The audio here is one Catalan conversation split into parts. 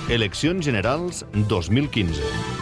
Eleccions Generals 2015.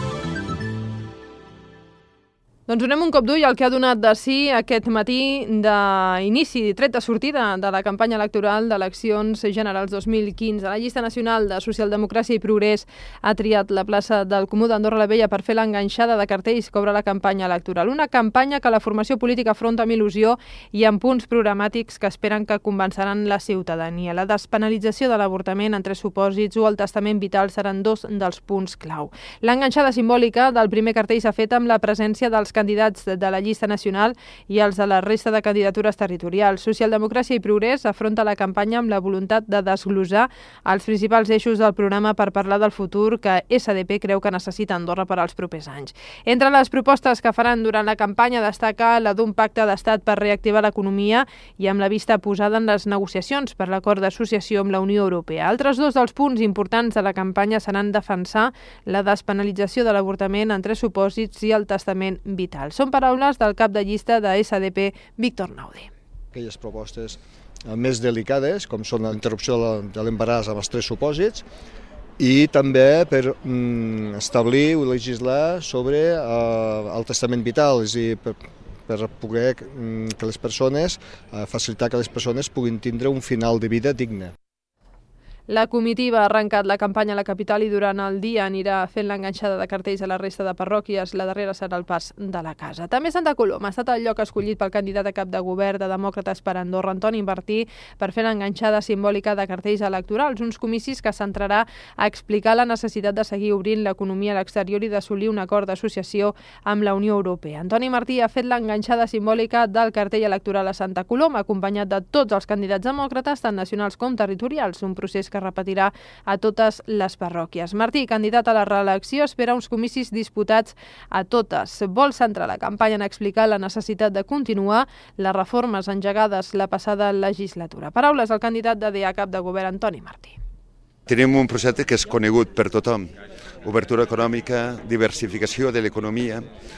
Doncs donem un cop d'ull al que ha donat de si aquest matí d'inici, tret de sortida de la campanya electoral d'eleccions generals 2015. La llista nacional de Socialdemocràcia i Progrés ha triat la plaça del Comú d'Andorra la Vella per fer l'enganxada de cartells que obre la campanya electoral. Una campanya que la formació política afronta amb il·lusió i amb punts programàtics que esperen que convenceran la ciutadania. La despenalització de l'avortament en 3 supòsits o el testament vital seran 2 dels punts clau. L'enganxada simbòlica del primer cartell s'ha fet amb la presència dels candidats de la llista nacional i els de la resta de candidatures territorials. Socialdemocràcia i Progrés afronta la campanya amb la voluntat de desglossar els principals eixos del programa per parlar del futur que SDP creu que necessita Andorra per als propers anys. Entre les propostes que faran durant la campanya destaca la d'un pacte d'estat per reactivar l'economia i amb la vista posada en les negociacions per l'acord d'associació amb la Unió Europea. Altres 2 dels punts importants de la campanya seran defensar la despenalització de l'avortament en 3 supòsits i el testament vital. Són paraules del cap de llista de SDP, Víctor Naudi. Aquelles propostes més delicades, com són la interrupció de l'embaràs amb els 3 supòsits, i també per establir o legislar sobre el testament vital, és a dir, per poder que les persones, facilitar que les persones puguin tindre un final de vida digne. La comitiva ha arrencat la campanya a la capital i durant el dia anirà fent l'enganxada de cartells a la resta de parròquies. La darrera serà el pas de la casa. També Santa Coloma ha estat el lloc escollit pel candidat a cap de govern de Demòcrates per Andorra, Antoni Martí, per fer l'enganxada simbòlica de cartells electorals, uns comicis que centrarà a explicar la necessitat de seguir obrint l'economia a l'exterior i d'assolir un acord d'associació amb la Unió Europea. Antoni Martí ha fet l'enganxada simbòlica del cartell electoral a Santa Coloma, acompanyat de tots els candidats demòcrates, tant nacionals com territorials, un procés que repetirà a totes les parròquies. Martí, candidat a la reelecció, espera uns comicis disputats a totes. Vol centrar la campanya en explicar la necessitat de continuar les reformes engegades la passada legislatura. Paraules al candidat de DA cap de govern, Antoni Martí. Tenim un projecte que és conegut per tothom. Obertura econòmica, diversificació de l'economia,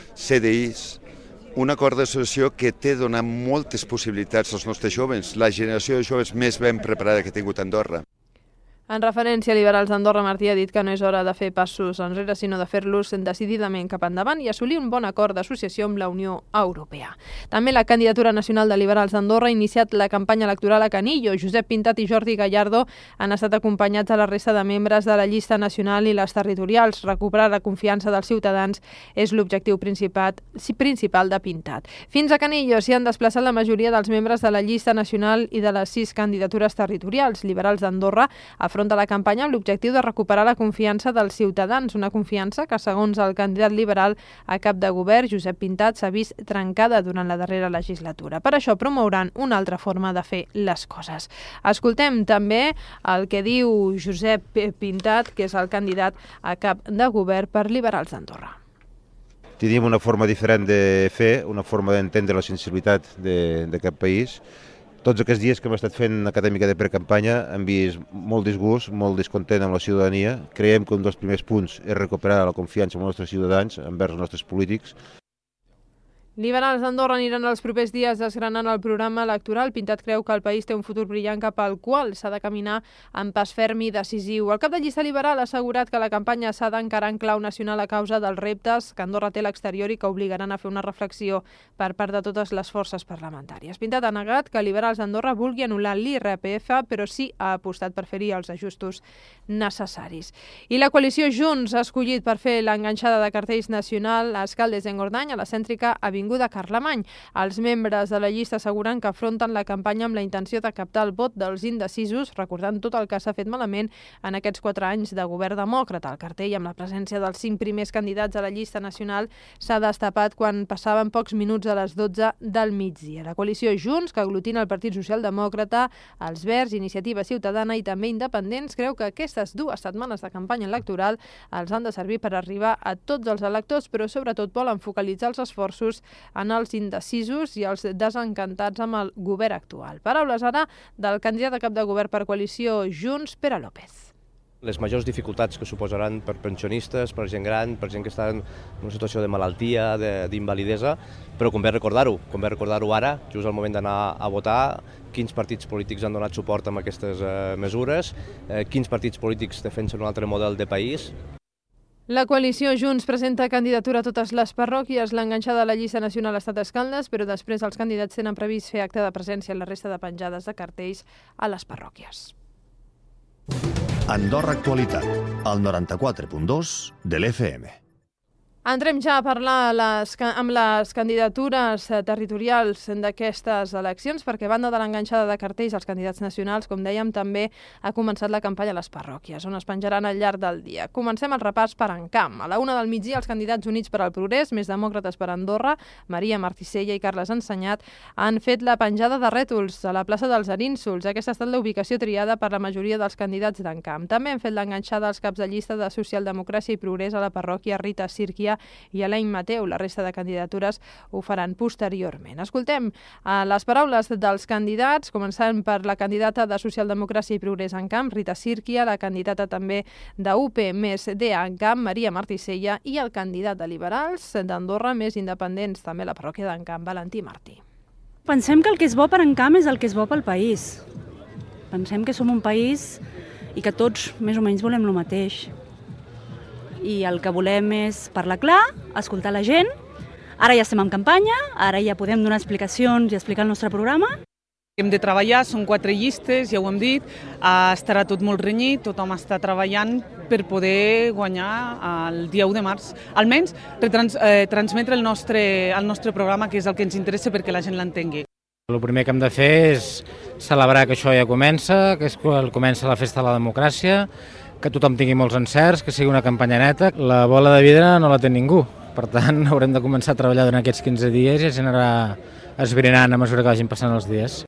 CDIs, un acord d'associació que té donat moltes possibilitats als nostres joves, la generació de joves més ben preparada que ha tingut Andorra. En referència a Liberals d'Andorra, Martí ha dit que no és hora de fer passos enrere, sinó de fer-los decididament cap endavant i assolir un bon acord d'associació amb la Unió Europea. També la candidatura nacional de Liberals d'Andorra ha iniciat la campanya electoral a Canillo. Josep Pintat i Jordi Gallardo han estat acompanyats a la resta de membres de la llista nacional i les territorials. Recuperar la confiança dels ciutadans és l'objectiu principal de Pintat. Fins a Canillo s'hi han desplaçat la majoria dels membres de la llista nacional i de les 6 candidatures territorials. Liberals d'Andorra afronta la campanya amb l'objectiu de recuperar la confiança dels ciutadans, una confiança que, segons el candidat liberal a cap de govern, Josep Pintat, s'ha vist trencada durant la darrera legislatura. Per això promouran una altra forma de fer les coses. Escoltem també el que diu Josep Pintat, que és el candidat a cap de govern per Liberals d'Andorra. Tenim una forma diferent de fer, una forma d'entendre la sensibilitat d'aquest país. Tots aquests dies que hem estat fent acadèmica de precampanya hem vist molt disgust, molt descontent amb la ciutadania. Creiem que un dels primers punts és recuperar la confiança amb els nostres ciutadans envers els nostres polítics. Liberals d'Andorra aniran els propers dies desgranant el programa electoral. Pintat creu que el país té un futur brillant cap al qual s'ha de caminar amb pas ferm i decisiu. El cap de llista liberal ha assegurat que la campanya s'ha d'encarar en clau nacional a causa dels reptes que Andorra té a l'exterior i que obligaran a fer una reflexió per part de totes les forces parlamentàries. Pintat ha negat que Liberals d'Andorra vulgui anul·lar l'IRPF, però sí ha apostat per fer-hi els ajustos necessaris. I la coalició Junts ha escollit per fer l'enganxada de cartells nacional a Escaldes d'Engordany, a la cèntrica Avinguda Carlemany. Els membres de la llista asseguren que afronten la campanya amb la intenció de captar el vot dels indecisos, recordant tot el que s'ha fet malament en aquests 4 anys de govern demòcrata. El cartell, amb la presència dels 5 primers candidats a la llista nacional, s'ha destapat quan passaven pocs minuts a les 12 del migdia. La coalició Junts, que aglutina el Partit Socialdemòcrata, els Verds, Iniciativa Ciutadana i també Independents, creu que aquestes 2 setmanes de campanya electoral els han de servir per arribar a tots els electors, però sobretot volen focalitzar els esforços en els indecisos i els desencantats amb el govern actual. Paraules ara del candidat a cap de govern per coalició Junts, Pere López. Les majors dificultats que suposaran per pensionistes, per gent gran, per gent que està en una situació de malaltia, d'invalidesa, però convé recordar-ho ara, just al moment d'anar a votar, quins partits polítics han donat suport a aquestes mesures, quins partits polítics defensen un altre model de país. La coalició Junts presenta candidatura a totes les parròquies. L'enganxada a la llista nacional ha estat a Escaldes, però després els candidats tenen previst fer acte de presència en la resta de penjades de cartells a les parròquies. Andorra Actualitat, al 94.2 de l'FM. Entrem ja a parlar amb les candidatures territorials d'aquestes eleccions, perquè a banda de l'enganxada de cartells als candidats nacionals, com dèiem, també ha començat la campanya a les parròquies, on es penjaran al llarg del dia. Comencem el repàs per Encamp. A la 1 del migdia, els candidats Units per al Progrés, Més Demòcrates per Andorra, Maria Marticella i Carles Ensenyat, han fet la penjada de rètols a la plaça dels Arínsols. Aquesta ha estat la ubicació triada per la majoria dels candidats d'Encamp. També han fet l'enganxada als caps de llista de Socialdemocràcia i Progrés a la parròquia Rita Sírquia i Alain Mateu. La resta de candidatures ho faran posteriorment. Escoltem les paraules dels candidats, començant per la candidata de Socialdemocràcia i Progrés en Camp, Rita Sírquia, la candidata també d'UP més DA en Camp, Maria Marticella, i el candidat de Liberals d'Andorra més Independents, també a la parròquia d'Encamp, Valentí Martí. Pensem que el que és bo per Encamp és el que és bo pel país. Pensem que som un país i que tots més o menys volem el mateix. I el que volem és parlar clar, escoltar la gent. Ara ja estem en campanya, ara ja podem donar explicacions i explicar el nostre programa. Hem de treballar, són 4 llistes, ja ho hem dit, estarà tot molt renyit, tothom està treballant per poder guanyar el dia 1 de març. Almenys transmetre el nostre programa, que és el que ens interessa perquè la gent l'entengui. El primer que hem de fer és celebrar que això ja comença, que és quan comença la festa de la democràcia, que tothom tingui molts encerts, que sigui una campanya neta. La bola de vidre no la té ningú, per tant haurem de començar a treballar durant aquests 15 dies i ja s'anarà esbrinant a mesura que vagin passant els dies.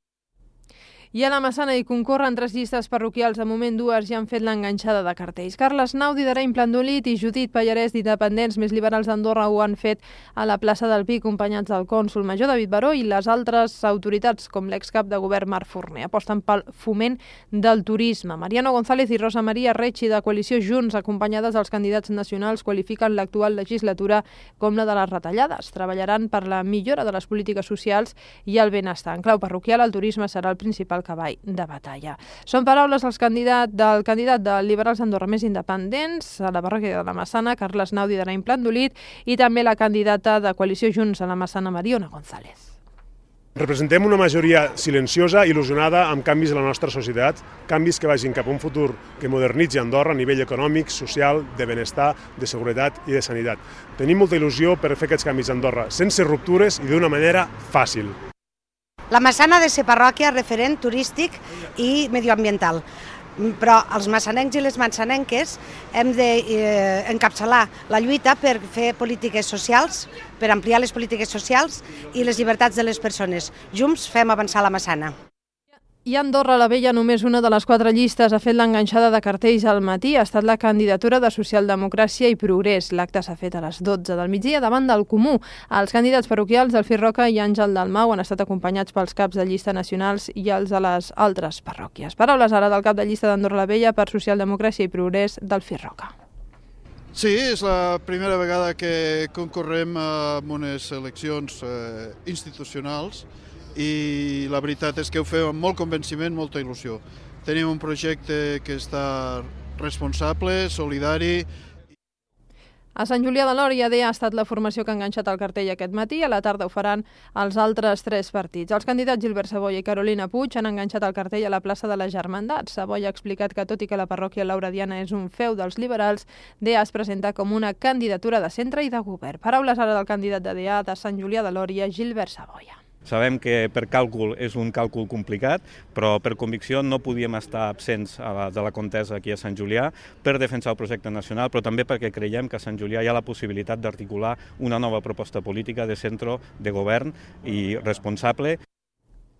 I a la Massana hi concorren 3 llistes parroquials, de moment 2 ja han fet l'enganxada de cartells. Carles Naudi d'Arenys Plandolit i Judit Pallarès d'Independents més Liberals d'Andorra ho han fet a la plaça del Pi, acompanyats del cònsol major David Baró i les altres autoritats, com l'excap de govern Marc Forner. Aposten pel foment del turisme. Mariano González i Rosa Maria Recci de Coalició Junts, acompanyades dels candidats nacionals, qualifiquen l'actual legislatura com la de les retallades. Treballaran per la millora de les polítiques socials i el benestar. En clau parroquial, el turisme serà el principal cavall de batalla. Són paraules del candidat de Liberals d'Andorra més Independents a la parròquia de la Massana, Carles Naudi d'Arenys Plandolit, i també la candidata de Coalició Junts a la Massana, Mariona González. Representem una majoria silenciosa, il·lusionada amb canvis a la nostra societat, canvis que vagin cap a un futur que modernitzi Andorra a nivell econòmic, social, de benestar, de seguretat i de sanitat. Tenim molta il·lusió per fer aquests canvis a Andorra, sense ruptures i d'una manera fàcil. La Massana ha de ser parròquia referent turístic i medioambiental, però els massanencs i les massanenques hem d'encapçalar la lluita per fer polítiques socials, per ampliar les polítiques socials i les llibertats de les persones. Junts fem avançar la Massana. I a Andorra la Vella, només una de les 4 llistes, ha fet l'enganxada de cartells al matí. Ha estat la candidatura de Socialdemocràcia i Progrés. L'acte s'ha fet a les 12 del migdia davant del Comú. Els candidats parroquials del Roca i Àngel Dalmau han estat acompanyats pels caps de llista nacionals i els de les altres parròquies. Paraules ara del cap de llista d'Andorra la Vella per Socialdemocràcia i Progrés del Roca. Sí, és la primera vegada que concorrem en unes eleccions institucionals i la veritat és que ho fem amb molt convenciment, molta il·lusió. Tenim un projecte que està responsable, solidari. A Sant Julià de Lòria ha estat la formació que ha enganxat el cartell aquest matí. A la tarda ho faran els altres 3 partits. Els candidats Gilbert Savoia i Carolina Puig han enganxat el cartell a la plaça de la Germandat. Savoia ha explicat que, tot i que la parròquia Laura Diana és un feu dels liberals, DA es presenta com una candidatura de centre i de govern. Paraules ara del candidat de DA de Sant Julià de Lòria, Gilbert Savoia. Sabem que per càlcul és un càlcul complicat, però per convicció no podíem estar absents de la contesa aquí a Sant Julià per defensar el projecte nacional, però també perquè creiem que a Sant Julià hi ha la possibilitat d'articular una nova proposta política de centre, de govern i responsable.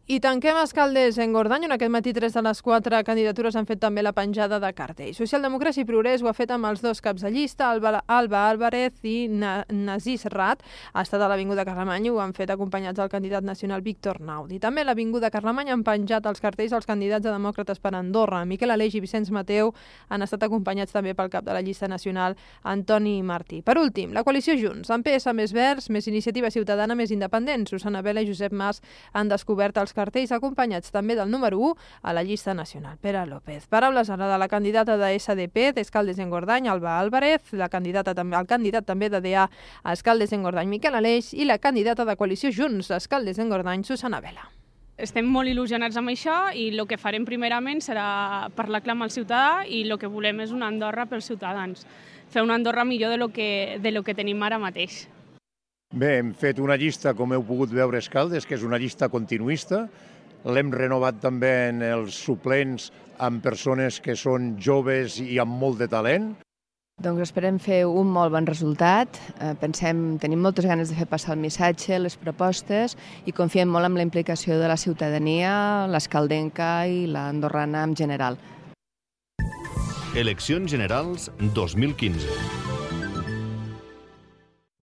I tanquem Escaldes-Engordany, on aquest matí 3 de les 4 candidatures han fet també la penjada de cartell. Socialdemocràcia i Progrés ho ha fet amb els dos caps de llista, Alba Álvarez i Nazí Serrat. Ha estat a l'Avinguda Carlemany i ho han fet acompanyats del candidat nacional Víctor Naudi. També a l'Avinguda Carlemany han penjat els cartells els candidats a Demòcrates per Andorra. Miquel Aleix i Vicenç Mateu han estat acompanyats també pel cap de la llista nacional, Antoni Martí. Per últim, la coalició Junts, amb PS més Verds, més Iniciativa Ciutadana, més Independents. Susana Vela i Josep Mas han descobert els cartells acompanyats també del número 1 a la llista nacional, Pere López. Paraules ara de la candidata de SDP d'Escaldes-Engordany, Alba Álvarez, el candidat també de DA a Escaldes-Engordany, Miquel Aleix, i la candidata de coalició Junts a Escaldes-Engordany, Susana Vela. Estem molt il·lusionats amb això i el que farem primerament serà parlar clar amb el ciutadà i el que volem és una Andorra pels ciutadans. Fer una Andorra millor de lo que tenim ara mateix. Bé, hem fet una llista, com heu pogut veure, Escaldes, que és una llista continuista. L'hem renovat també en els suplents amb persones que són joves i amb molt de talent. Doncs esperem fer un molt bon resultat. Tenim moltes ganes de fer passar el missatge, les propostes, i confiem molt en la implicació de la ciutadania, l'escaldenca i l'andorrana en general. Eleccions Generals 2015.